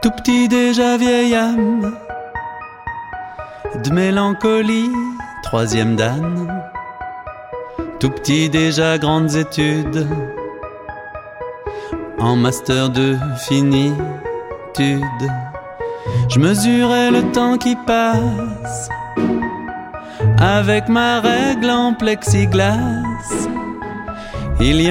Tout petit déjà vieille âme de mélancolie, troisième dan. Tout petit déjà grandes études en master de finitude. Je mesurais le temps qui passe avec ma règle en plexiglas. Il y a